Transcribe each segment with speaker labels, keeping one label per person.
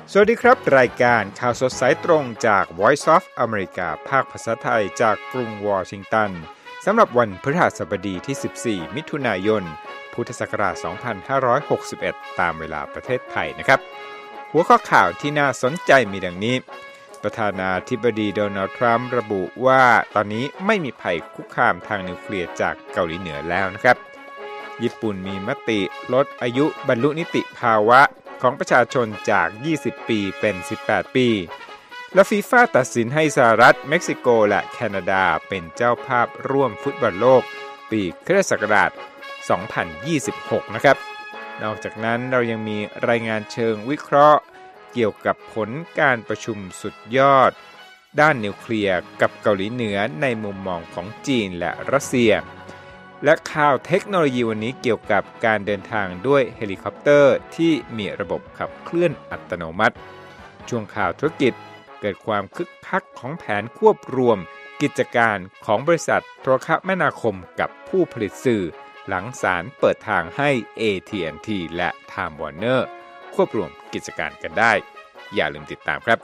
Speaker 1: สวัสดีครับรายการข่าวสดสายตรงจาก Voice of America ภาคภาษาไทยจากกรุงวอชิงตันสำหรับวันพฤหัสบดีที่ 14 มิถุนายน พุทธศักราช 2561 ตามเวลาประเทศไทยนะครับ หัวข้อข่าวที่น่าสนใจมีดังนี้ ประธานาธิบดีโดนัลด์ทรัมป์ระบุว่าตอนนี้ไม่มีภัยคุกคามทางนิวเคลียร์จากเกาหลีเหนือแล้วนะครับญี่ปุ่นมีมติลดอายุบรรลุนิติภาวะของประชาชนจาก 20 ปีเป็น 18 ปี และฟีฟ่าตัดสินให้สหรัฐเม็กซิโกและแคนาดาเป็นเจ้าภาพร่วมฟุตบอลโลกปีคริสต์ศักราช 2026 นะครับนอกจากนั้นเรายังมีรายงานเชิงวิเคราะห์เกี่ยวกับผลการประชุมสุดยอดด้านนิวเคลียร์กับเกาหลีเหนือในมุมมองของจีนและรัสเซียและข่าวเทคโนโลยีวันนี้เกี่ยวกับการเดินทางด้วยเฮลิคอปเตอร์ที่มีระบบขับเคลื่อนอัตโนมัติช่วงข่าวธุรกิจเกิดความคึกคักของแผนควบรวมกิจการของบริษัทโทรคมนาคมกับผู้ผลิตสื่อหลังศาลเปิดทางให้ AT&T และ Time Warner ควบรวมกิจการกันได้อย่าลืมติดตามครับ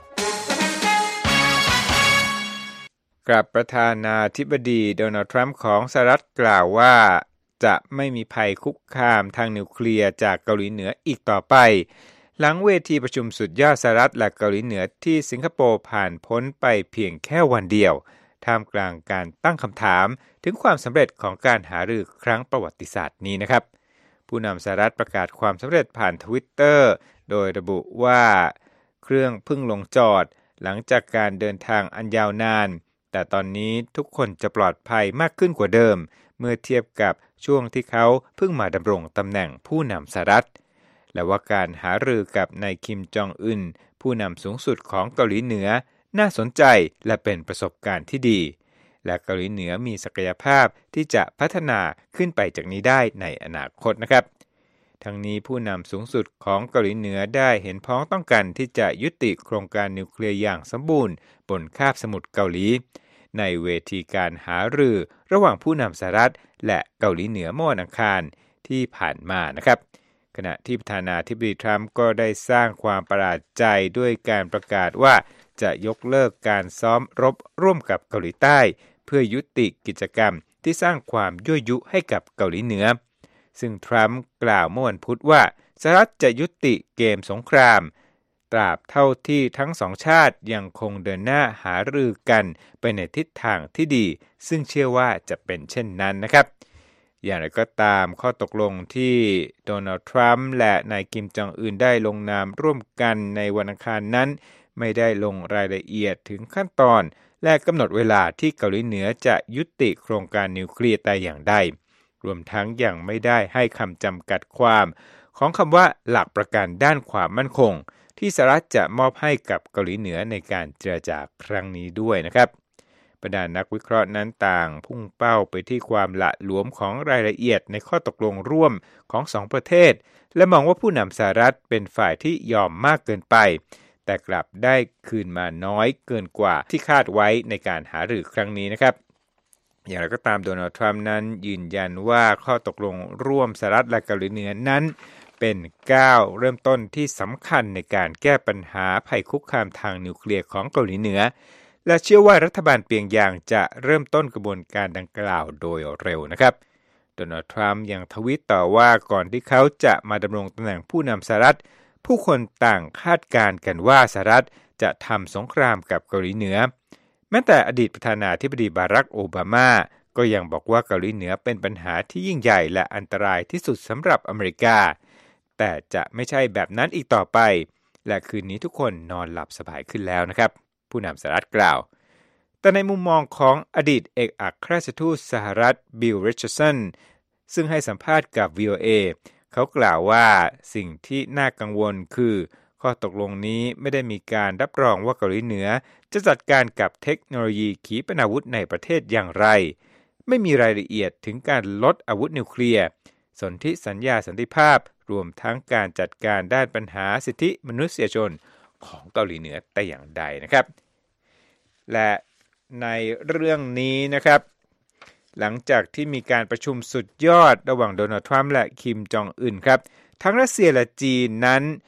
Speaker 1: กับประธานาธิบดีโดนัลด์ทรัมป์ของสหรัฐกล่าวว่าจะไม่มีภัยคุกคามทางนิวเคลียร์จากเกาหลีเหนืออีกต่อไปหลังเวทีประชุมสุดยอดสหรัฐและเกาหลีเหนือที่สิงคโปร์ผ่านพ้นไปเพียงแค่วันเดียวท่ามกลางการตั้งคำถามถึงความสำเร็จของการหารือครั้งประวัติศาสตร์นี้นะครับผู้นำสหรัฐประกาศความสำเร็จผ่าน Twitter โดยระบุว่าเครื่องเพิ่งลงจอดหลังจากการเดินทางอันยาวนานแต่ตอนนี้ทุกคนจะปลอดภัยมากขึ้นกว่าเดิมเมื่อเทียบกับช่วงที่เขาเพิ่งมาดำรงตำแหน่งผู้นำสหรัฐและว่าการหารือกับนายคิมจองอึนผู้นำสูงสุดของเกาหลีเหนือน่าสนใจและเป็นประสบการณ์ที่ดีและเกาหลีเหนือมีศักยภาพที่จะพัฒนาขึ้นไปจากนี้ได้ในอนาคตนะครับทั้งนี้ผู้นำสูงสุดของเกาหลีเหนือได้เห็นพ้องต้องกันที่จะยุติโครงการนิวเคลียร์อย่างสมบูรณ์บนคาบสมุทรเกาหลีในเวทีการหารือระหว่างผู้นำสหรัฐและเกาหลีเหนือเมื่อวันอังคารที่ผ่านมานะครับขณะที่ประธานาธิบดีทรัมป์ก็ได้สร้างความประหลาดใจด้วยการประกาศว่าจะยกเลิกการซ้อมรบร่วมกับเกาหลีใต้เพื่อยุติกิจกรรมที่สร้างความยั่วยุให้กับเกาหลีเหนือซึ่งทรัมป์กล่าวเมื่อวันพุธว่าสหรัฐจะยุติเกมสงครามตราบเท่าที่ทั้งสองชาติยังคงเดินหน้าหารือกันไปในทิศทางที่ดีซึ่งเชื่อว่าจะเป็นเช่นนั้นนะครับอย่างไรก็ตามข้อตกลงที่โดนัลด์ทรัมป์และนายคิมจองอึนได้ลงนามร่วมกันในวันอังคารนั้นไม่ได้ลงรายละเอียดถึงขั้นตอนและกำหนดเวลาที่เกาหลีเหนือจะยุติโครงการนิวเคลียร์แต่อย่างใดรวมทั้งยังไม่ได้ให้คำจำกัดความของคำว่าหลักประกันด้านความมั่นคงที่สหรัฐจะมอบให้กับเกาหลีเหนือในการเจรจาครั้งนี้ด้วยนะครับบรรดานักวิเคราะห์นั้นต่างพุ่งเป้าไปที่ความละหลวมของรายละเอียดในข้อตกลงร่วมของสองประเทศและมองว่าผู้นำสหรัฐเป็นฝ่ายที่ยอมมากเกินไปแต่กลับได้คืนมาน้อยเกินกว่าที่คาดไว้ในการหารือครั้งนี้นะครับอย่างไรก็ตามโดนัลด์ทรัมป์นั้นยืนยันว่าข้อตกลงร่วมสหรัฐและเกาหลีเหนือนั้นเป็นก้าวเริ่มต้นที่สำคัญในการแก้ปัญหาภัยคุกคามทางนิวเคลียร์ของเกาหลีเหนือและเชื่อว่ารัฐบาลเปียงยางจะเริ่มต้นกระบวนการดังกล่าวโดยเร็วนะครับโดนัลด์ทรัมป์ยังทวีตต่อว่าก่อนที่เขาจะมาดำรงตำแหน่งผู้นำสหรัฐผู้คนต่างคาดการณ์กันว่าสหรัฐจะทำสงครามกับเกาหลีเหนือแม้แต่อดีตประธานาธิบดีบารักโอบามาก็ยังบอกว่าเกาหลีเหนือเป็นปัญหาที่ยิ่งใหญ่และอันตรายที่สุดสำหรับอเมริกาแต่จะไม่ใช่แบบนั้นอีกต่อไปและคืนนี้ทุกคนนอนหลับสบายขึ้นแล้วนะครับผู้นำสหรัฐกล่าวแต่ในมุมมองของอดีตเอกอัครราชทูตสหรัฐบิลริชาร์ดสันซึ่งให้สัมภาษณ์กับ VOA เขากล่าวว่าสิ่งที่น่ากังวลคือข้อตกลงนี้ไม่ได้มีการรับรองว่าเกาหลีเหนือจะจัดการกับเทคโนโลยีขีปนาวุธในประเทศอย่างไรไม่มีรายละเอียดถึงการลดอาวุธนิวเคลียร์สนธิสัญญาสันติภาพรวมทั้งการจัดการด้านปัญหาสิทธิมนุษยชนของเกาหลีเหนือแต่อย่างใดนะครับและในเรื่องนี้นะครับหลังจากที่มีการประชุมสุดยอดระหว่างโดนัลด์ทรัมป์และคิมจองอึนครับทั้งรัสเซียและจีนนั้น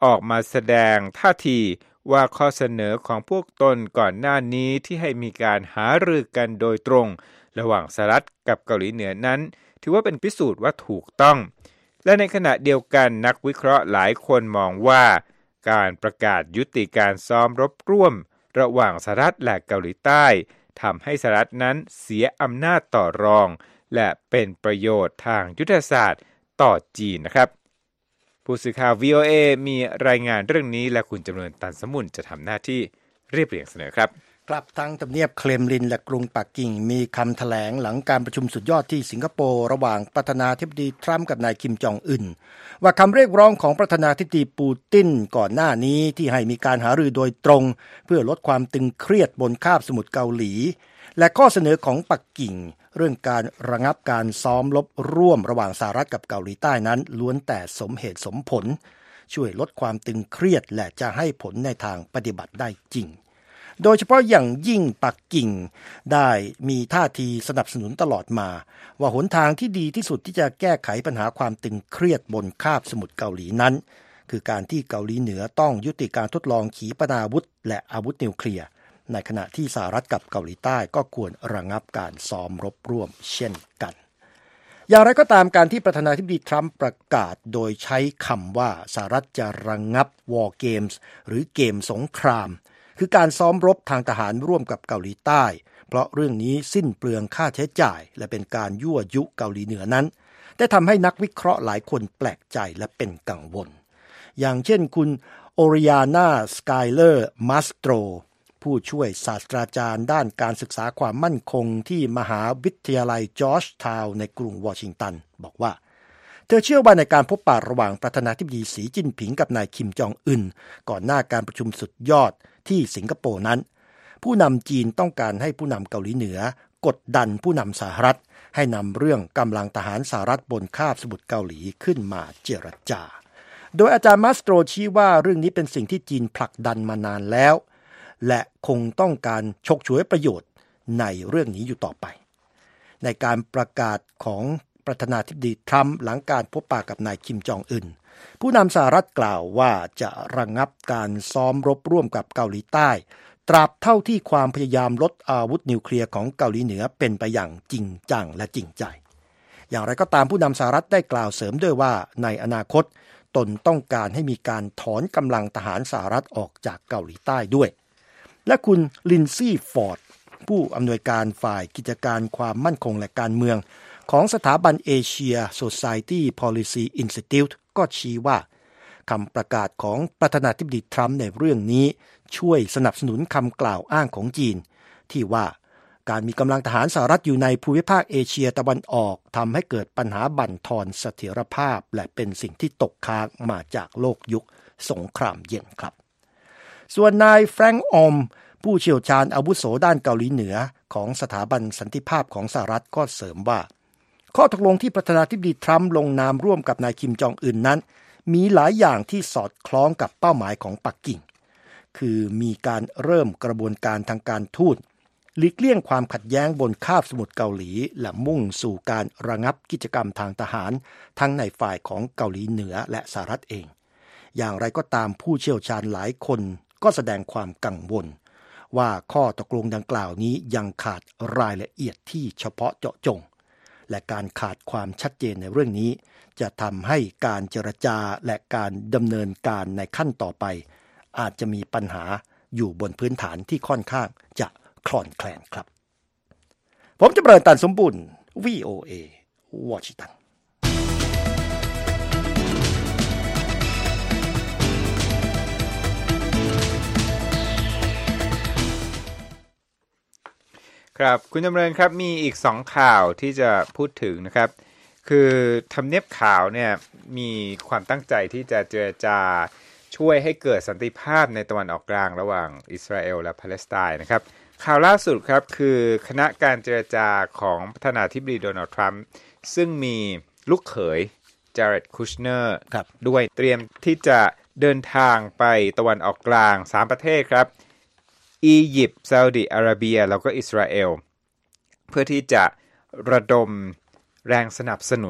Speaker 1: ออกมาแสดงท่าทีว่าข้อเสนอของพวกตนก่อนหน้านี้ที่ให้มีการหารือกันโดยตรงระหว่างสหรัฐกับเกาหลีเหนือนั้นถือว่าเป็นพิสูจน์ว่าถูกต้องและในขณะเดียวกันนักวิเคราะห์หลายคนมองว่าการประกาศยุติการซ้อมรบร่วมระหว่างสหรัฐและเกาหลีใต้ทำให้สหรัฐนั้นเสียอำนาจต่อรองและเป็นประโยชน์ทางยุทธศาสตร์ต่อจีนนะครับผู้สื่อข่าว VOA มีรายงานเรื่องนี้และคุณจำเริญตันสมุนจะทำหน้าที่เรียบเรียงเสนอครับ
Speaker 2: ครับทั้งทำเนียบเครมลินและกรุงปักกิ่งมีคำแถลงหลังการประชุมสุดยอดที่สิงคโปร์ระหว่างประธานาธิบดีทรัมป์กับนายคิมจองอึนว่าคำเรียกร้องของประธานาธิบดีปูตินก่อนหน้านี้ที่ให้มีการหารือโดยตรงเพื่อลดความตึงเครียดบนคาบสมุทรเกาหลีและข้อเสนอของปักกิ่งเรื่องการระงับการซ้อมรบร่วมระหว่างสหรัฐกับเกาหลีใต้นั้นล้วนแต่สมเหตุสมผลช่วยลดความตึงเครียดและจะให้ผลในทางปฏิบัติได้จริงโดยเฉพาะอย่างยิ่งปักกิ่งได้มีท่าทีสนับสนุนตลอดมาว่าหนทางที่ดีที่สุดที่จะแก้ไขปัญหาความตึงเครียดบนคาบสมุทรเกาหลีนั้นคือการที่เกาหลีเหนือต้องยุติการทดลองขีปนาวุธและอาวุธนิวเคลียร์ในขณะที่สหรัฐกับเกาหลีใต้ก็ควรระงับการซ้อมรบร่วมเช่นกันอย่างไรก็ตามการที่ประธานาธิบดีทรัมป์ประกาศโดยใช้คำว่าสหรัฐจะระงับ War Games หรือเกมสงครามคือการซ้อมรบทางทหารร่วมกับเกาหลีใต้เพราะเรื่องนี้สิ้นเปลืองค่าใช้จ่ายและเป็นการยั่วยุเกาหลีเหนือนั้นได้ทำให้นักวิเคราะห์หลายคนแปลกใจและเป็นกังวลอย่างเช่นคุณโอริยานาสกายเลอร์มาสโตรผู้ช่วยศาสตราจารย์ด้านการศึกษาความมั่นคงที่มหาวิทยาลัยจอร์จทาวน์ในกรุงวอชิงตันบอกว่าเธอเชื่อว่าในการพบปะระหว่างประธานาธิบดีสีจิ้นผิงกับนายคิมจองอึนก่อนหน้าการประชุมสุดยอดที่สิงคโปร์นั้นผู้นำจีนต้องการให้ผู้นำเกาหลีเหนือกดดันผู้นำสหรัฐให้นำเรื่องกำลังทหารสหรัฐบนคาบสมุทรเกาหลีขึ้นมาเจรจาโดยอาจารย์มาสโตรชี้ว่าเรื่องนี้เป็นสิ่งที่จีนผลักดันมานานแล้วและคงต้องการฉกฉวยประโยชน์ในเรื่องนี้อยู่ต่อไปในการประกาศของประธานาธิบดีทรัมป์หลังการพบปะกับนายคิมจองอึนผู้นำสหรัฐกล่าวว่าจะระงับการซ้อมรบร่วมกับเกาหลีใต้ตราบเท่าที่ความพยายามลดอาวุธนิวเคลียร์ของเกาหลีเหนือเป็นไปอย่างจริงจังและจริงใจอย่างไรก็ตามผู้นำสหรัฐได้กล่าวเสริมด้วยว่าในอนาคตตนต้องการให้มีการถอนกำลังทหารสหรัฐออกจากเกาหลีใต้ด้วยและคุณลินซี่ฟอร์ดผู้อำนวยการฝ่ายกิจการความมั่นคงและการเมืองของสถาบันเอเชีย Society Policy Institute ก็ชี้ว่าคำประกาศของประธานาธิบดีทรัมป์ในเรื่องนี้ช่วยสนับสนุนคำกล่าวอ้างของจีนที่ว่าการมีกำลังทหารสหรัฐอยู่ในภูมิภาคเอเชียตะวันออกทำให้เกิดปัญหาบั่นทอนเสถียรภาพและเป็นสิ่งที่ตกค้างมาจากโลกยุคสงครามเย็นครับส่วนนายแฟรงค์ออมผู้เชี่ยวชาญอาวุโสด้านเกาหลีเหนือของสถาบันสันติภาพของสหรัฐก็เสริมว่าข้อตกลงที่ประธานาธิบดีทรัมป์ลงนามร่วมกับนายคิมจองอึนนั้นมีหลายอย่างที่สอดคล้องกับเป้าหมายของปักกิ่งคือมีการเริ่มกระบวนการทางการทูตหลีกเลี่ยงความขัดแย้งบนคาบสมุทรเกาหลีและมุ่งสู่การระงับกิจกรรมทางทหารทั้งในฝ่ายของเกาหลีเหนือและสหรัฐเองอย่างไรก็ตามผู้เชี่ยวชาญหลายคนก็แสดงความกังวลว่าข้อตกลงดังกล่าวนี้ยังขาดรายละเอียดที่เฉพาะเจาะจงและการขาดความชัดเจนในเรื่องนี้จะทำให้การเจรจาและการดำเนินการในขั้นต่อไปอาจจะมีปัญหาอยู่บนพื้นฐานที่ค่อนข้างจะคลอนแคลนครับผมจะเปิดตันสมบุญ VOA วอชิงตัน
Speaker 1: ครับคุณจำเริญครับมีอีก2ข่าวที่จะพูดถึงนะครับคือทำเนียบขาวเนี่ยมีความตั้งใจที่จะเจรจาช่วยให้เกิดสันติภาพในตะวันออกกลางระหว่างอิสราเอลและปาเลสไตน์นะครับข่าวล่าสุดครับคือคณะการเจรจาของประธานาธิบดีโดนัลด์ทรัมป์ซึ่งมีลูกเขยจาเร็ด คุชเนอร์ด้วยเตรียมที่จะเดินทางไปตะวันออกกลาง3ประเทศครับอียิปต์ซาอุดิอาระเบียแล้วก็อิสราเอลเพื่อที่จะระดมแรงสนับสนุน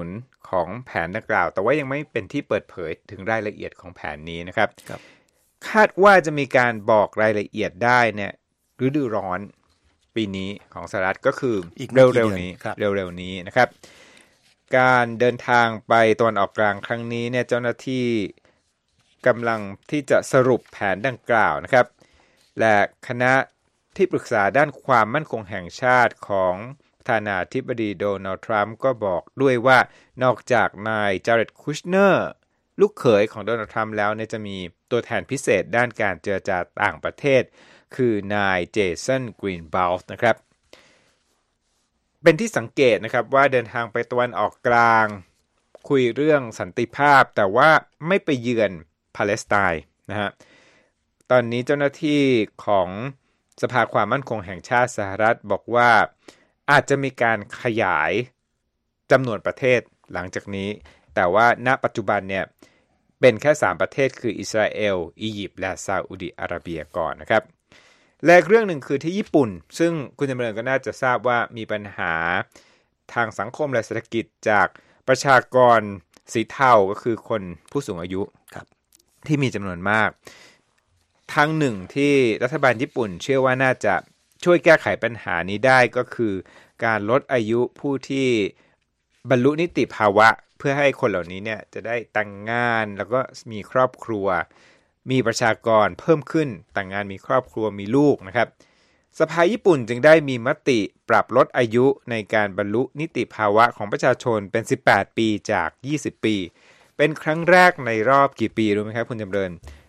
Speaker 1: ของแผนดังกล่าวแต่ว่ายังไม่เป็นที่เปิดเผยถึงรายละเอียดของแผนนี้นะครับคาดว่าจะมีการบอกรายละเอียดได้เนี่ยฤดูร้อนปีนี้ของสหรัฐก็คือเร็วๆนี้นะครับการเดินทางไปตะวันออกกลางครั้งนี้เนี่ยเจ้าหน้าที่กำลังที่จะสรุปแผนดังกล่าวนะครับและคณะที่ปรึกษาด้านความมั่นคงแห่งชาติของประธานาธิบดีโดนัลด์ทรัมป์ก็บอกด้วยว่านอกจากนายจาเร็ดคุชเนอร์ลูกเขยของโดนัลด์ทรัมป์แล้วเนี่ยจะมีตัวแทนพิเศษด้านการเจรจาต่างประเทศคือนายเจสันกรีนบาวส์นะครับเป็นที่สังเกตนะครับว่าเดินทางไปตะวันออกกลางคุยเรื่องสันติภาพแต่ว่าไม่ไปเยือนปาเลสไตน์นะฮะตอนนี้เจ้าหน้าที่ของสภาความมั่นคงแห่งชาติสหรัฐบอกว่าอาจจะมีการขยายจำนวนประเทศหลังจากนี้แต่ว่าณปัจจุบันเนี่ยเป็นแค่3ประเทศคืออิสราเอลอียิปต์และซาอุดิอาระเบียก่อนนะครับและเรื่องหนึ่งคือที่ญี่ปุ่นซึ่งคุณจำเริญก็น่าจะทราบว่ามีปัญหาทางสังคมและเศรษฐกิจจากประชากรสีเทาก็คือคนผู้สูงอายุที่มีจำนวนมากทางหนึ่งที่รัฐบาลญี่ปุ่นเชื่อว่าน่าจะช่วยแก้ไขปัญหานี้ได้ก็คือการลดอายุผู้ที่บรรลุนิติภาวะเพื่อให้คนเหล่านี้เนี่ยจะได้แต่งงานแล้วก็มีครอบครัวมีประชากรเพิ่มขึ้นแต่งงานมีครอบครัวมีลูกนะครับสภาญี่ปุ่นจึงได้มีมติปรับลดอายุในการบรรลุนิติภาวะของประชาชนเป็น18ปีจาก20ปีเป็นครั้งแรกในรอบกี่ปีรู้ไหมครับคุณจำเริญ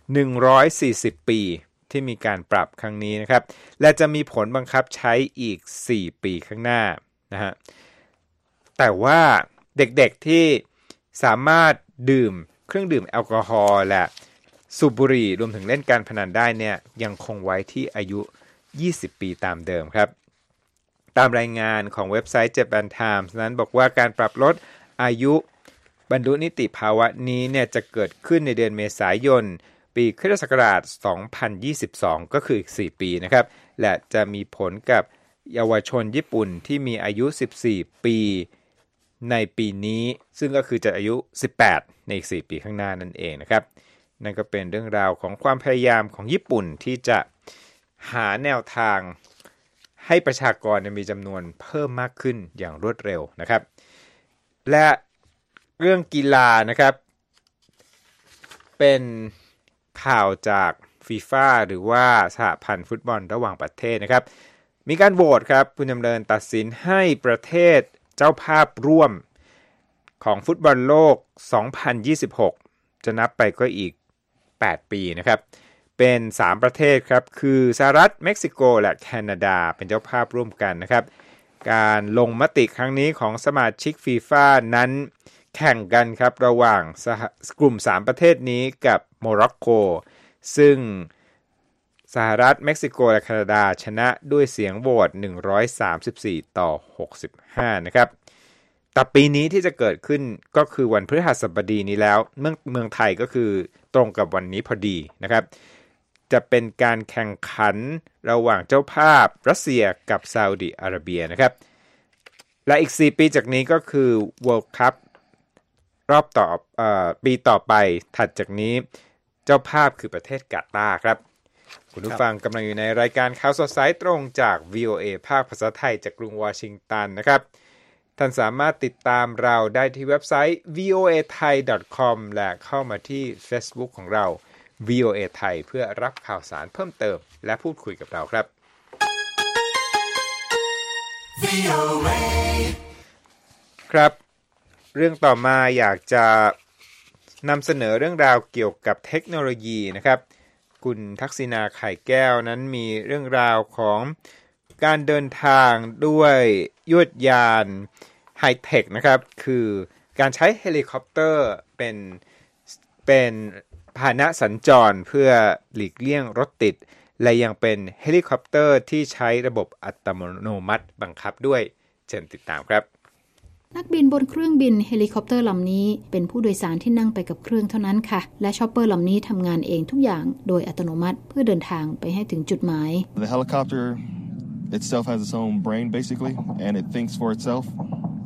Speaker 1: 140ปีที่มีการปรับครั้งนี้นะครับและจะมีผลบังคับใช้อีก4ปีข้างหน้านะฮะแต่ว่าเด็กๆที่สามารถดื่มเครื่องดื่มแอลกอฮอล์และสูบบุหรี่รวมถึงเล่นการพนันได้เนี่ยยังคงไว้ที่อายุ20ปีตามเดิมครับตามรายงานของเว็บไซต์ Japan Times นั้นบอกว่าการปรับลดอายุบรรลุนิติภาวะนี้เนี่ยจะเกิดขึ้นในเดือนเมษายนปีคริสตศักราช2022ก็คืออีก4ปีนะครับและจะมีผลกับเยาวชนญี่ปุ่นที่มีอายุ14ปีในปีนี้ซึ่งก็คือจะอายุ18ในอีก4ปีข้างหน้านั่นเองนะครับนั่นก็เป็นเรื่องราวของความพยายามของญี่ปุ่นที่จะหาแนวทางให้ประชากรมีจำนวนเพิ่มมากขึ้นอย่างรวดเร็วนะครับและเรื่องกีฬานะครับเป็นข่าวจากฟีฟ่าหรือว่าสหพันธ์ฟุตบอลระหว่างประเทศนะครับมีการโหวตครับคุณจำเริญตัดสินให้ประเทศเจ้าภาพร่วมของฟุตบอลโลก2026จะนับไปก็อีก8ปีนะครับเป็น3ประเทศครับคือสหรัฐเม็กซิโกและแคนาดาเป็นเจ้าภาพร่วมกันนะครับการลงมติครั้งนี้ของสมาชิกฟีฟ่านั้นแข่งกันครับระหว่างกลุ่ม3ประเทศนี้กับโมร็อกโกซึ่งสหรัฐเม็กซิโกและแคนาดาชนะด้วยเสียงโหวต134ต่อ65นะครับแต่ปีนี้ที่จะเกิดขึ้นก็คือวันพฤหัสบดีนี้แล้วเมืองไทยก็คือตรงกับวันนี้พอดีนะครับจะเป็นการแข่งขันระหว่างเจ้าภาพรัสเซียกับซาอุดิอาระเบียนะครับและอีก4ปีจากนี้ก็คือ World Cup รอบต่อปีต่อไปถัดจากนี้เจ้าภาพคือประเทศกาตาร์ครับคุณผู้ฟังกำลังอยู่ในรายการข่าวสดสายตรงจาก VOA ภาคภาษาไทยจากกรุงวอชิงตันนะครับท่านสามารถติดตามเราได้ที่เว็บไซต์ voathai.com และเข้ามาที่ Facebook ของเรา VOA ไทยเพื่อรับข่าวสารเพิ่มเติมและพูดคุยกับเราครับ VOA ครับเรื่องต่อมาอยากจะนำเสนอเรื่องราวเกี่ยวกับเทคโนโลยีนะครับคุณทักษิณาไข่แก้วนั้นมีเรื่องราวของการเดินทางด้วยยวดยานไฮเทคนะครับคือการใช้เฮลิคอปเตอร์เป็นพาหนะสัญจรเพื่อหลีกเลี่ยงรถติดและยังเป็นเฮลิคอปเตอร์ที่ใช้ระบบอัตโนมัติบังคับด้วยเชิญติดตามครับ
Speaker 3: นักบินบนเครื่องบินเฮลิคอปเตอร์ลำนี้เป็นผู้โดยสารที่นั่งไปกับเครื่องเท่านั้นค่ะและชอปเปอร์ลำนี้ทำงานเองทุกอย่างโดยอัตโนมัติเพื่อเดินทางไปให้ถึงจุดหมาย
Speaker 4: The helicopter itself has its own brain basically and it thinks for itself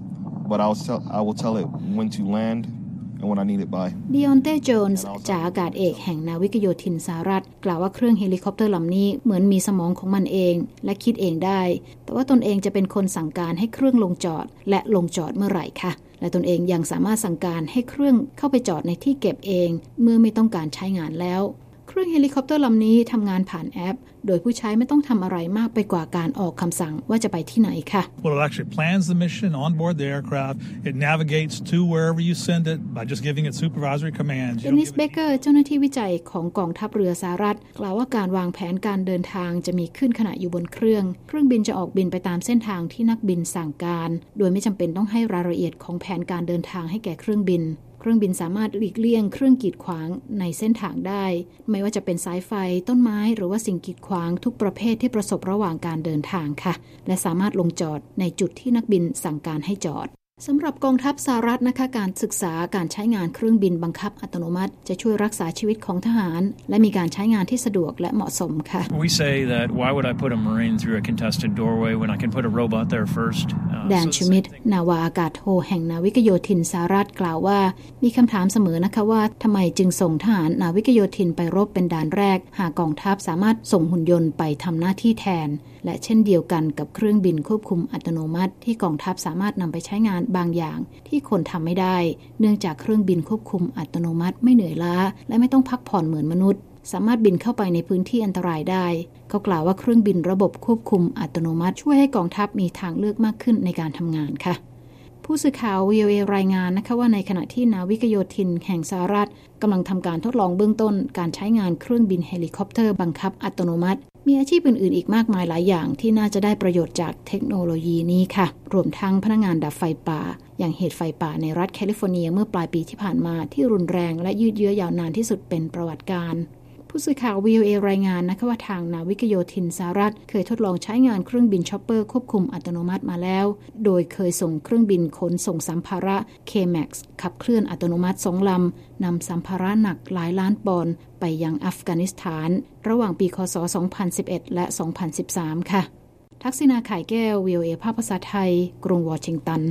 Speaker 4: but I will tell it when to land and when I need it by.
Speaker 3: Deontay Jones จ่าอากาศเอกแห่งนาวิกโยธินสหรัฐกล่าวว่าเครื่องเฮลิคอปเตอร์ลำนี้เหมือนมีสมองของมันเองและคิดเองได้แต่ว่าตนเองจะเป็นคนสั่งการให้เครื่องลงจอดและลงจอดเมื่อไหร่ค่ะและตนเองยังสามารถสั่งการให้เครื่องเข้าไปจอดในที่เก็บเองเมื่อไม่ต้องการใช้งานแล้วเครื่องเฮลิคอปเตอร์ลำนี้ทำงานผ่านแอปโดยผู้ใช้ไม่ต้องทำอะไรมากไปกว่าการออกคำสั่งว่าจะไปที่ไหนค่ะ
Speaker 5: Well, it actually plans the mission on board the aircraft. It navigates to wherever you send it by just giving it supervisory commands.
Speaker 3: Dennis Baker เจ้าหน้าที่วิจัยของกองทัพเรือสหรัฐกล่าวว่าการวางแผนการเดินทางจะมีขึ้นขณะอยู่บนเครื่องบินจะออกบินไปตามเส้นทางที่นักบินสั่งการโดยไม่จำเป็นต้องให้รายละเอียดของแผนการเดินทางให้แก่เครื่องบินสามารถหลีกเลี่ยงเครื่องกีดขวางในเส้นทางได้ไม่ว่าจะเป็นสายไฟต้นไม้หรือว่าสิ่งกีดขวางทุกประเภทที่ประสบระหว่างการเดินทางค่ะและสามารถลงจอดในจุดที่นักบินสั่งการให้จอดสำหรับกองทัพสหรัฐนะคะการศึกษาการใช้งานเครื่องบินบังคับอัตโนมัติจะช่วยรักษาชีวิตของทหารและมีการใช้งานที่สะดวกและเหมาะสมค่ะ
Speaker 6: We say that why would I put a Marine through a contested doorway when I can put a robot there first?
Speaker 3: แดนชูมิดนาวาอากาศโทแห่งนาวิกโยธินสหรัฐกล่าวว่ามีคำถามเสมอนะคะว่าทำไมจึงส่งทหารนาวิกโยธินไปรบเป็นด่านแรกหากกองทัพสามารถส่งหุ่นยนต์ไปทำหน้าที่แทนและเช่นเดียวกันกับเครื่องบินควบคุมอัตโนมัติที่กองทัพสามารถนำไปใช้งานบางอย่างที่คนทำไม่ได้เนื่องจากเครื่องบินควบคุมอัตโนมัติไม่เหนื่อยล้าและไม่ต้องพักผ่อนเหมือนมนุษย์สามารถบินเข้าไปในพื้นที่อันตรายได้เขากล่าวว่าเครื่องบินระบบควบคุมอัตโนมัติช่วยให้กองทัพมีทางเลือกมากขึ้นในการทำงานค่ะผู้สื่อข่าว VOA รายงานนะคะว่าในขณะที่นาวิกโยธินแห่งสหรัฐกำลังทำการทดลองเบื้องต้นการใช้งานเครื่องบินเฮลิคอปเตอร์บังคับอัตโนมัติมีอาชีพอื่นๆอีกมากมายหลายอย่างที่น่าจะได้ประโยชน์จากเทคโนโลยีนี้ค่ะรวมทั้งพนักงานดับไฟป่าอย่างเหตุไฟป่าในรัฐแคลิฟอร์เนียเมื่อปลายปีที่ผ่านมาที่รุนแรงและยืดเยื้อยาวนานที่สุดเป็นประวัติการผู้สื่อข่าว VOA รายงานนะคะว่าทางนาวิกโยธินสหรัฐเคยทดลองใช้งานเครื่องบินชอปเปอร์ควบคุมอัตโนมัติมาแล้วโดยเคยส่งเครื่องบินขนส่งสัมภาระ K-MAX ขับเคลื่อนอัตโนมัติ2 ลำนำสัมภาระหนักหลายล้านปอนด์ไปยังอัฟกานิสถานระหว่างปีคศ 2011 และ 2013 ค่ะทักษิณาข่ายแก้ว VOA ภาคภาษาไทยกรุงวอชิงตัน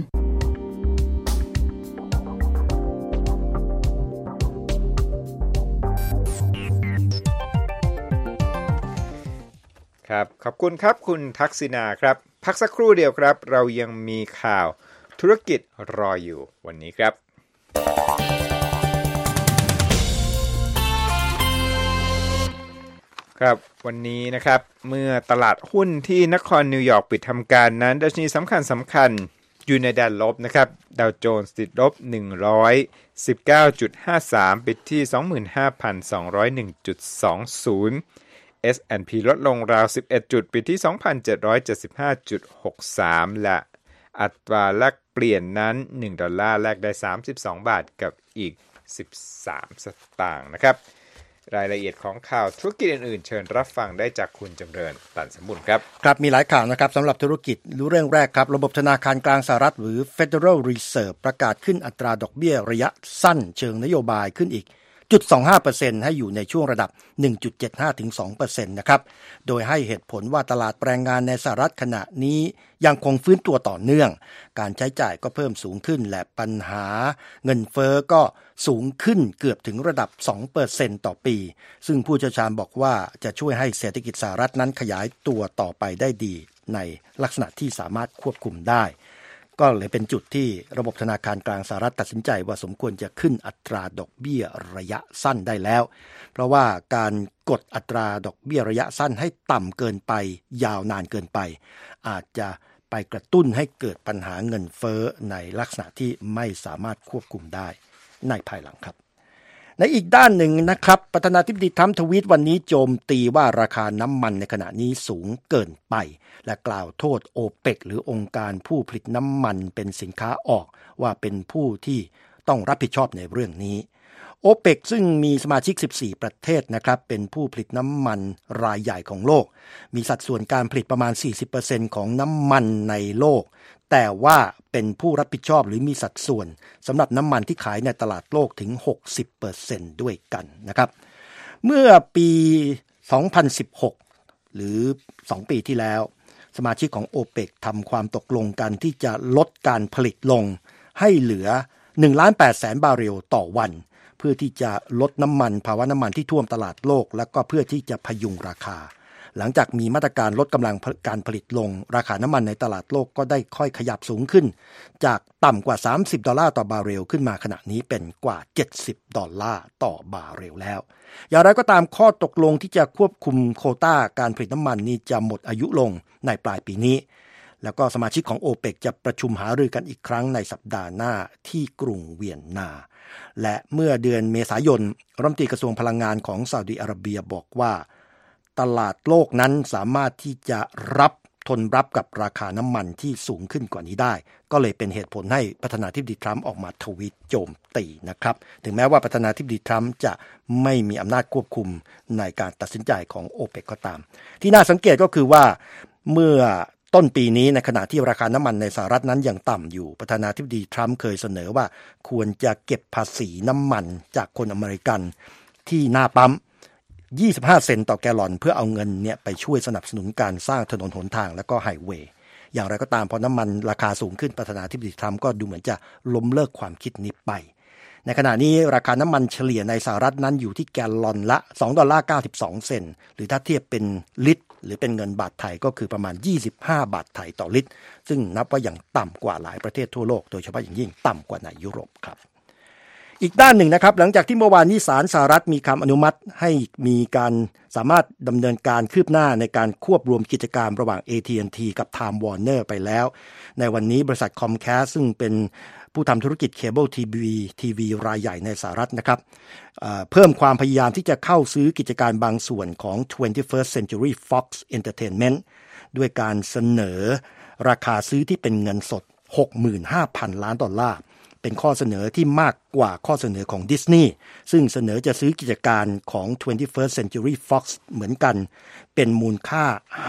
Speaker 1: ครับขอบคุณครับคุณทักษิณาครับพักสักครู่เดียวครับเรายังมีข่าวธุรกิจรออยู่วันนี้ครับครับวันนี้นะครับเมื่อตลาดหุ้นที่นครนิวยอร์กปิดทำการนั้นดัชนีสำคัญอยู่ในด้านลบนะครับดาวโจนส์ติดลบ 119.53 ปิดที่ 25,201.20 S&P ลดลงราว11จุดปิดที่ 2,775.63 และอัตราแลกเปลี่ยนนั้น1ดอลลาร์แลกได้32บาทกับอีก13สตางค์นะครับรายละเอียดของข่าวธุรกิจอื่นๆเชิญรับฟังได้จากคุณจำเริญตันสมบุญครับ
Speaker 2: ครับมีหลายข่าวนะครับสำหรับธุรกิจเรื่องแรกครับระบบธนาคารกลางสหรัฐหรือ Federal Reserve ประกาศขึ้นอัตราดอกเบี้ยระยะสั้นเชิงนโยบายขึ้นอีก 0.25% ให้อยู่ในช่วงระดับ 1.75 ถึง 2% นะครับโดยให้เหตุผลว่าตลาดแรงงานในสหรัฐขณะนี้ยังคงฟื้นตัวต่อเนื่องการใช้จ่ายก็เพิ่มสูงขึ้นและปัญหาเงินเฟ้อก็สูงขึ้นเกือบถึงระดับ 2% ต่อปีซึ่งผู้เชี่ยวชาญบอกว่าจะช่วยให้เศรษฐกิจสหรัฐนั้นขยายตัวต่อไปได้ดีในลักษณะที่สามารถควบคุมได้ก็เลยเป็นจุดที่ระบบธนาคารกลางสหรัฐตัดสินใจว่าสมควรจะขึ้นอัตราดอกเบี้ยระยะสั้นได้แล้วเพราะว่าการกดอัตราดอกเบี้ยระยะสั้นให้ต่ำเกินไปยาวนานเกินไปอาจจะไปกระตุ้นให้เกิดปัญหาเงินเฟ้อในลักษณะที่ไม่สามารถควบคุมได้ในภายหลังครับในอีกด้านหนึ่งนะครับประธานาธิบดีทรัมป์ทวีตวันนี้โจมตีว่าราคาน้ำมันในขณะนี้สูงเกินไปและกล่าวโทษโอเปกหรือองค์การผู้ผลิตน้ำมันเป็นสินค้าออกว่าเป็นผู้ที่ต้องรับผิดชอบในเรื่องนี้โอเปกซึ่งมีสมาชิก14ประเทศนะครับเป็นผู้ผลิตน้ำมันรายใหญ่ของโลกมีสัดส่วนการผลิตประมาณ 40% ของน้ำมันในโลกแต่ว่าเป็นผู้รับผิดชอบหรือมีสัดส่วนสำหรับน้ำมันที่ขายในตลาดโลกถึง 60% ด้วยกันนะครับเมื่อปี 2016 หรือ 2 ปีที่แล้วสสมาชิกของโอเปกทำความตกลงกันที่จะลดการผลิตลงให้เหลือ 1,800,000 บาร์เรลต่อวันเพื่อที่จะลดน้ำมันภาวะน้ำมันที่ท่วมตลาดโลกแล้วก็เพื่อที่จะพยุงราคาหลังจากมีมาตรการลดกำลังการผลิตลงราคาน้ำมันในตลาดโลกก็ได้ค่อยขยับสูงขึ้นจากต่ำกว่า$30ต่อบาร์เรลขึ้นมาขณะนี้เป็นกว่า$70ต่อบาร์เรลแล้วอย่างไรก็ตามข้อตกลงที่จะควบคุมโควต้าการผลิตน้ำมันนี้จะหมดอายุลงในปลายปีนี้แล้วก็สมาชิกของโอเปกจะประชุมหารือกันอีกครั้งในสัปดาห์หน้าที่กรุงเวียนนาและเมื่อเดือนเมษายนรัฐมนตรีกระทรวงพลังงานของซาอุดิอาระเบียบอกว่าตลาดโลกนั้นสามารถที่จะทนรับกับราคาน้ำมันที่สูงขึ้นกว่านี้ได้ก็เลยเป็นเหตุผลให้ประธานาธิบดีทรัมป์ออกมาทวีตโจมตีนะครับถึงแม้ว่าประธานาธิบดีทรัมป์จะไม่มีอำนาจควบคุมในการตัดสินใจของโอเปกก็ตามที่น่าสังเกตก็คือว่าเมื่อต้นปีนี้ในขณะที่ราคาน้ำมันในสหรัฐนั้นยังต่ำอยู่ประธานาธิบดีทรัมป์เคยเสนอว่าควรจะเก็บภาษีน้ำมันจากคนอเมริกันที่หน้าปั๊ม25 เซนต์ต่อแกลลอนเพื่อเอาเงินเนี่ยไปช่วยสนับสนุนการสร้างถนนหนทางและก็ไฮเวย์อย่างไรก็ตามพอน้ำมันราคาสูงขึ้นประธานาธิบดีทรัมป์ก็ดูเหมือนจะล้มเลิกความคิดนี้ไปในขณะนี้ราคาน้ำมันเฉลี่ยในสหรัฐนั้นอยู่ที่แกลลอนละ$2.92 หรือถ้าเทียบเป็นลิตรหรือเป็นเงินบาทไทยก็คือประมาณ25 บาทไทยต่อลิตรซึ่งนับว่าอย่างต่ำกว่าหลายประเทศทั่วโลกโดยเฉพาะอย่างยิ่งต่ำกว่าในยุโรปครับอีกด้านหนึ่งนะครับหลังจากที่เมื่อวานนี้ศาลสหรัฐมีคำอนุมัติให้มีการสามารถดำเนินการคืบหน้าในการควบรวมกิจการระหว่าง AT&T กับ Time Warner ไปแล้วในวันนี้บริษัท Comcast ซึ่งเป็นผู้ทำธุรกิจเคเบิลทีวีรายใหญ่ในสหรัฐนะครับเพิ่มความพยายามที่จะเข้าซื้อกิจการบางส่วนของ 21st Century Fox Entertainment ด้วยการเสนอราคาซื้อที่เป็นเงินสด $65,000 ล้านเป็นข้อเสนอที่มากกว่าข้อเสนอของดิสนีย์ซึ่งเสนอจะซื้อกิจการของ 21st Century Fox เหมือนกันเป็นมูลค่า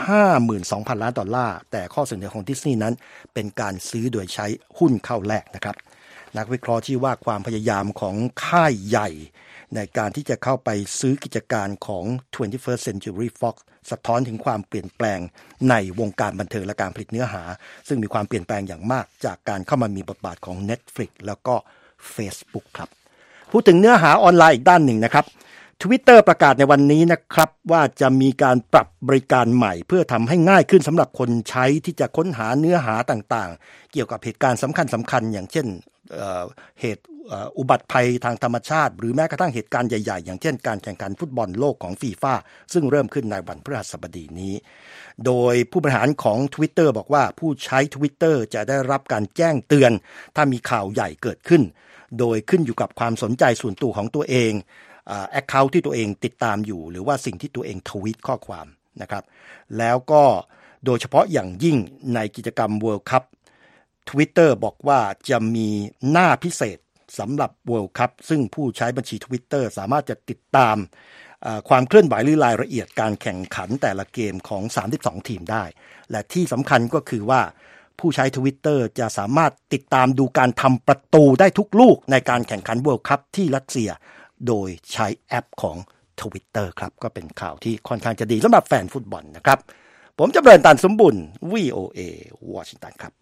Speaker 2: $52,000 ล้านแต่ข้อเสนอของดิสนีย์นั้นเป็นการซื้อโดยใช้หุ้นเข้าแลกนะครับนักวิเคราะห์ชี้ว่าความพยายามของค่ายใหญ่ในการที่จะเข้าไปซื้อกิจการของ 21st Century Fox สะท้อนถึงความเปลี่ยนแปลงในวงการบันเทิงและการผลิตเนื้อหาซึ่งมีความเปลี่ยนแปลงอย่างมากจากการเข้ามามีบทบาทของ Netflix แล้วก็ Facebook ครับพูดถึงเนื้อหาออนไลน์อีกด้านหนึ่งนะครับ Twitter ประกาศในวันนี้นะครับว่าจะมีการปรับบริการใหม่เพื่อทำให้ง่ายขึ้นสำหรับคนใช้ที่จะค้นหาเนื้อหาต่างๆเกี่ยวกับเหตุการณ์สำคัญอย่างเช่นเหตุอุบัติภัยทางธรรมชาติหรือแม้กระทั่งเหตุการณ์ใหญ่ๆอย่างเช่นการแข่งขันฟุตบอลโลกของฟีฟ่าซึ่งเริ่มขึ้นในวันพฤหัสบดีนี้โดยผู้บริหารของ Twitter บอกว่าผู้ใช้ Twitter จะได้รับการแจ้งเตือนถ้ามีข่าวใหญ่เกิดขึ้นโดยขึ้นอยู่กับความสนใจส่วนตัวของตัวเองaccount ที่ตัวเองติดตามอยู่หรือว่าสิ่งที่ตัวเองทวีตข้อความนะครับแล้วก็โดยเฉพาะอย่างยิ่งในกิจกรรม World Cup Twitter บอกว่าจะมีหน้าพิเศษสำหรับ World Cup ซึ่งผู้ใช้บัญชี Twitter สามารถจะติดตามความเคลื่อนไหวหรือรายละเอียดการแข่งขันแต่ละเกมของ32ทีมได้และที่สำคัญก็คือว่าผู้ใช้ Twitter จะสามารถติดตามดูการทำประตูได้ทุกลูกในการแข่งขัน World Cup ที่รัสเซียโดยใช้แอปของ Twitter ครับก็เป็นข่าวที่ค่อนข้างจะดีสำหรับแฟนฟุตบอลนะครับผมจำเริญตันสมบุญ VOA วอชิงตันครับ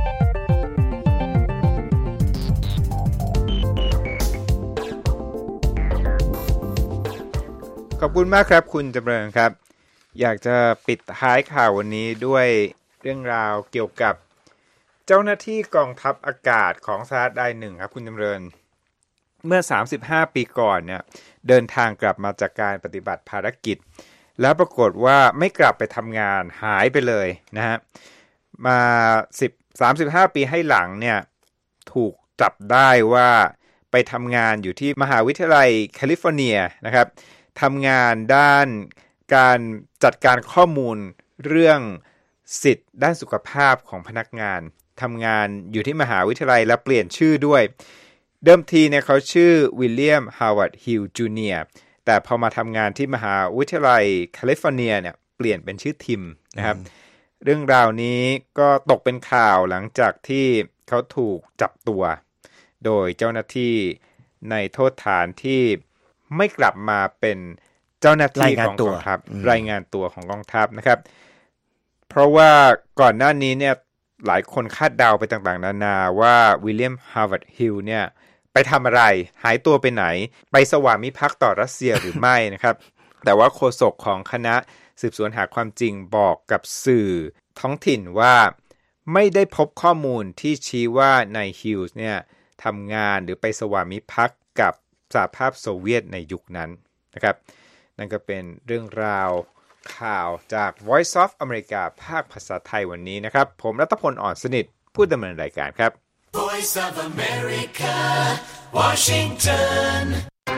Speaker 1: ขอบคุณมากครับคุณจำเริญครับอยากจะปิดท้ายข่าววันนี้ด้วยเรื่องราวเกี่ยวกับเจ้าหน้าที่กองทัพอากาศของสหรัฐรายหนึ่งครับคุณจำเริญเมื่อ35ปีก่อนเนี่ยเดินทางกลับมาจากการปฏิบัติภารกิจแล้วปรากฏว่าไม่กลับไปทำงานหายไปเลยนะฮะมา35ปีให้หลังเนี่ยถูกจับได้ว่าไปทำงานอยู่ที่มหาวิทยาลัยแคลิฟอร์เนียนะครับทำงานด้านการจัดการข้อมูลเรื่องสิทธิ์ด้านสุขภาพของพนักงานทำงานอยู่ที่มหาวิทยาลัยและเปลี่ยนชื่อด้วยเดิมทีเนี่ยเขาชื่อวิลเลียมฮาวาร์ดฮิลจูเนียร์แต่พอมาทำงานที่มหาวิทยาลัยแคลิฟอร์เนียเนี่ยเปลี่ยนเป็นชื่อทิมนะครับเรื่องราวนี้ก็ตกเป็นข่าวหลังจากที่เขาถูกจับตัวโดยเจ้าหน้าที่ในโทษฐานที่ไม่กลับมาเป็นเจ้าหน้าที่ของกองทัพรายงานตัวของกองทัพนะครับพราะว่าก่อนหน้านี้เนี่ยหลายคนคาดเดาไปต่างๆนานาว่าวิลเลียมฮาร์วาร์ดฮิลเนี่ยไปทำอะไรหายตัวไปไหนไปสวามิภักดิ์ต่อรัสเซียหรือไม่นะครับ แต่ว่าโฆษกของคณะสืบสวนหาความจริงบอกกับสื่อท้องถิ่นว่าไม่ได้พบข้อมูลที่ชี้ว่านายฮิลส์เนี่ยทำงานหรือไปสวามิภักดิ์กับสหภาพโซเวียตในยุคนั้นนะครับนั่นก็เป็นเรื่องราวข่าวจาก Voice of America ภาคภาษาไทยวันนี้นะครับผมรัตพล อ่อนสนิทผู้ดำเนินรายการครับ
Speaker 7: Voice of America Washington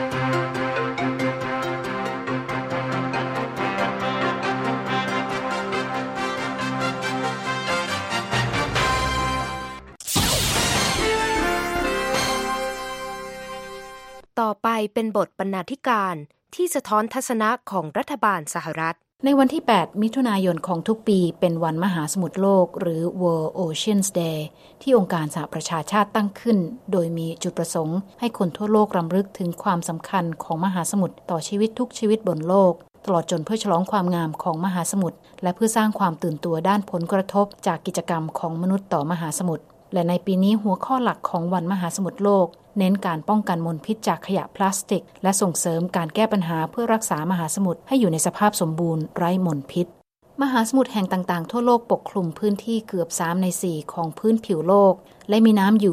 Speaker 8: ต่อไปเป็นบทบรรณาธิการที่สะท้อนทัศนะของรัฐบาลสหรัฐ
Speaker 3: ในวันที่ 8 มิถุนายนของทุกปีเป็นวันมหาสมุทรโลกหรือ World Oceans Day ที่องค์การสหประชาชาติตั้งขึ้นโดยมีจุดประสงค์ให้คนทั่วโลกรำลึกถึงความสำคัญของมหาสมุทรต่อชีวิตทุกชีวิตบนโลกตลอดจนเพื่อฉลองความงามของมหาสมุทรและเพื่อสร้างความตื่นตัวด้านผลกระทบจากกิจกรรมของมนุษย์ต่อมหาสมุทรและในปีนี้หัวข้อหลักของวันมหาสมุทรโลกเน้นการป้องกันมลพิษจากขยะพลาสติกและส่งเสริมการแก้ปัญหาเพื่อรักษามหาสมุทรให้อยู่ในสภาพสมบูรณ์ไร้มลพิษมหาสมุทรแห่งต่างๆทั่วโลกปกคลุมพื้นที่เกือบ3ใน4ของพื้นผิวโลกและมีน้ำอยู่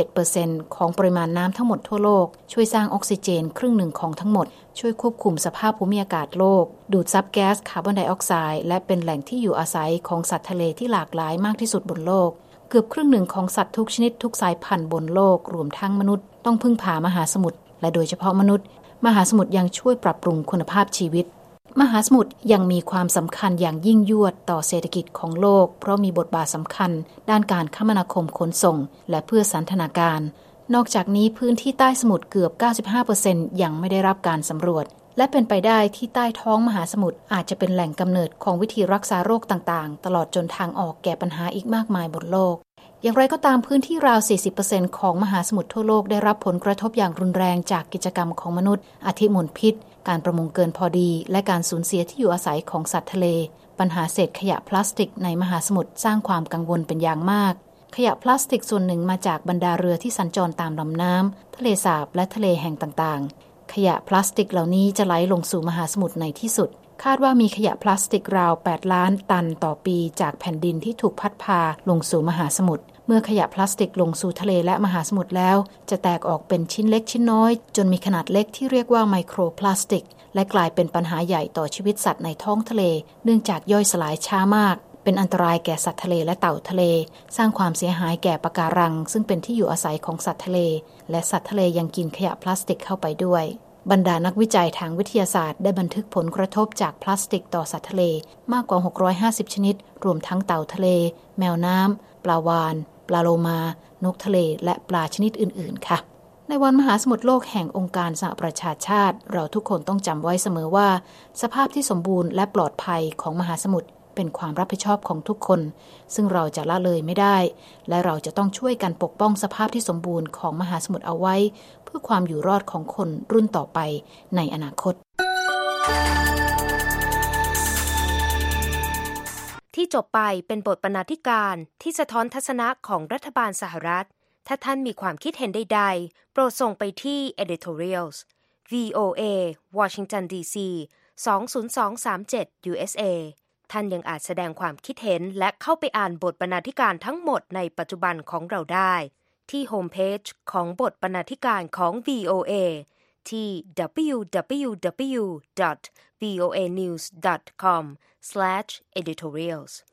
Speaker 3: 97% ของปริมาณน้ำทั้งหมดทั่วโลกช่วยสร้างออกซิเจนครึ่งหนึ่งของทั้งหมดช่วยควบคุมสภาพภูมิอากาศโลกดูดซับแก๊สคาร์บอนไดออกไซด์และเป็นแหล่งที่อยู่อาศัยของสัตว์ทะเลที่หลากหลายมากที่สุดบนโลกเกือบครึ่งหนึ่งของสัตว์ทุกชนิดทุกสายพันธุ์บนโลกรวมทั้งมนุษย์ต้องพึ่งพามหาสมุทรและโดยเฉพาะมนุษย์มหาสมุทรยังช่วยปรับปรุงคุณภาพชีวิตมหาสมุทรยังมีความสำคัญอย่างยิ่งยวดต่อเศรษฐกิจของโลกเพราะมีบทบาทสำคัญด้านการคมนาคมขนส่งและเพื่อสันทนาการนอกจากนี้พื้นที่ใต้สมุทรเกือบ 95% ยังไม่ได้รับการสำรวจและเป็นไปได้ที่ใต้ท้องมหาสมุทรอาจจะเป็นแหล่งกำเนิดของวิธีรักษาโรคต่างๆตลอดจนทางออกแก่ปัญหาอีกมากมายบนโลกอย่างไรก็ตามพื้นที่ราว 40% ของมหาสมุทรทั่วโลกได้รับผลกระทบอย่างรุนแรงจากกิจกรรมของมนุษย์อาทิมลพิษการประมงเกินพอดีและการสูญเสียที่อยู่อาศัยของสัตว์ทะเลปัญหาเศษขยะพลาสติกในมหาสมุทรสร้างความกังวลเป็นอย่างมากขยะพลาสติกส่วนหนึ่งมาจากบรรดาเรือที่สัญจรตามลำน้ำทะเลสาบและทะเลแห่งต่างๆขยะพลาสติกเหล่านี้จะไหลลงสู่มหาสมุทรในที่สุดคาดว่ามีขยะพลาสติกราว 8 ล้านตันต่อปีจากแผ่นดินที่ถูกพัดพาลงสู่มหาสมุทรเมื่อขยะพลาสติกลงสู่ทะเลและมหาสมุทรแล้วจะแตกออกเป็นชิ้นเล็กชิ้นน้อยจนมีขนาดเล็กที่เรียกว่าไมโครพลาสติกและกลายเป็นปัญหาใหญ่ต่อชีวิตสัตว์ในท้องทะเลเนื่องจากย่อยสลายช้ามากเป็นอันตรายแก่สัตว์ทะเลและเต่าทะเลสร้างความเสียหายแก่ปะการังซึ่งเป็นที่อยู่อาศัยของสัตว์ทะเลและสัตว์ทะเลยังกินขยะพลาสติกเข้าไปด้วยบรรดานักวิจัยทางวิทยาศาสตร์ได้บันทึกผลกระทบจากพลาสติกต่อสัตว์ทะเลมากกว่า650ชนิดรวมทั้งเต่าทะเลแมวน้ำปลาวาฬปลาโลมานกทะเลและปลาชนิดอื่นๆค่ะในวันมหาสมุทรโลกแห่งองค์การสหประชาชาติเราทุกคนต้องจำไว้เสมอว่าสภาพที่สมบูรณ์และปลอดภัยของมหาสมุทรเป็นความรับผิดชอบของทุกคนซึ่งเราจะละเลยไม่ได้และเราจะต้องช่วยกันปกป้องสภาพที่สมบูรณ์ของมหาสมุทรเอาไว้เพื่อความอยู่รอดของคนรุ่นต่อไปในอนาคต
Speaker 8: ที่จบไปเป็นบทบรรณาธิการที่สะท้อนทัศนะของรัฐบาลสหรัฐถ้าท่านมีความคิดเห็นใดๆโปรดส่งไปที่ editorials VOA Washington DC 20237 USA ท่านยังอาจแสดงความคิดเห็นและเข้าไปอ่านบทบรรณาธิการทั้งหมดในปัจจุบันของเราได้ที่โฮมเพจของบทบรรณาธิการของ VOA ที่ www.voanews.com/editorials